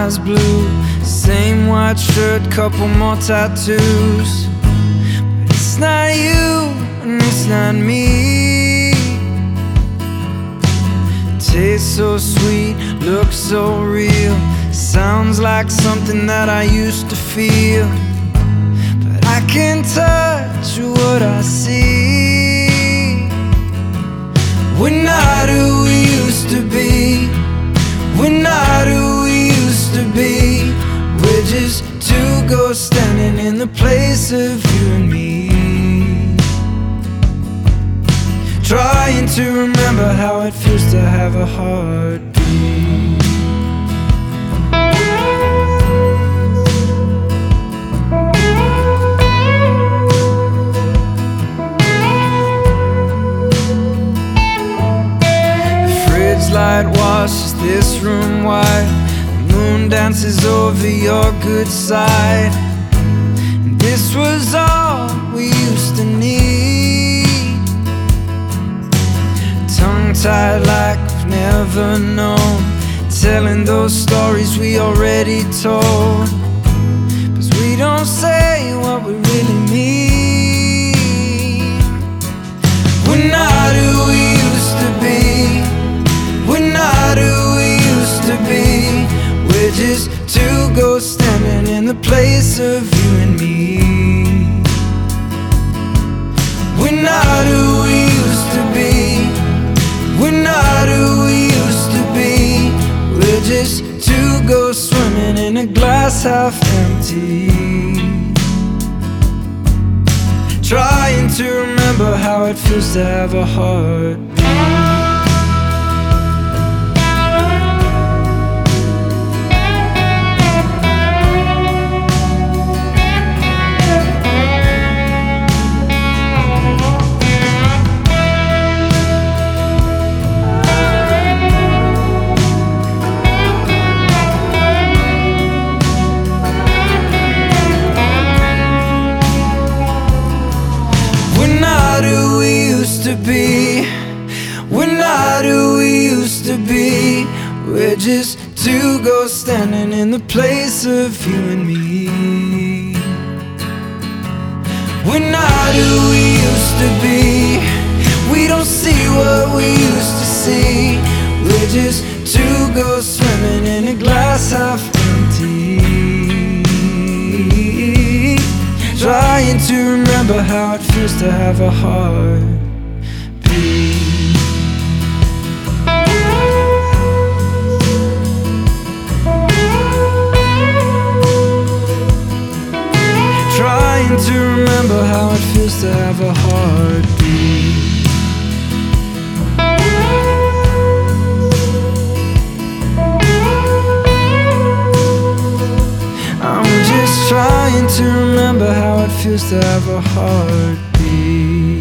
eyes blue, same white shirt, couple more tattoos. But it's not you and it's not me. Tastes so sweet, looks so real, sounds like something that I used to feel. But I can't touch what I see. We're not who we used to be. We're not who we used to be. We're just two ghosts standing in the place of you and me, trying to remember how it feels to have a heartbeat. The fridge light washes this room white. The moon dances over your good side. And this was all we used to need, tongue-tied like we've never known, telling those stories we already told. 'Cause we don't say what we really mean. We're not who we used to be. We're not who we used to be. We're just two ghosts standing in the place of you and me. We're not who we used to be. We're not who we used to be. We're just two ghosts swimming in a glass half empty, trying to remember how it feels to have a heartbeat. To be, we're not who we used to be. We're just two ghosts standing in the place of you and me. We're not who we used to be. We don't see what we used to see. We're just two ghosts swimming in a glass half empty, trying to remember how it feels to have a heart. Trying to remember how it feels to have a heartbeat. I'm just trying to remember how it feels to have a heartbeat.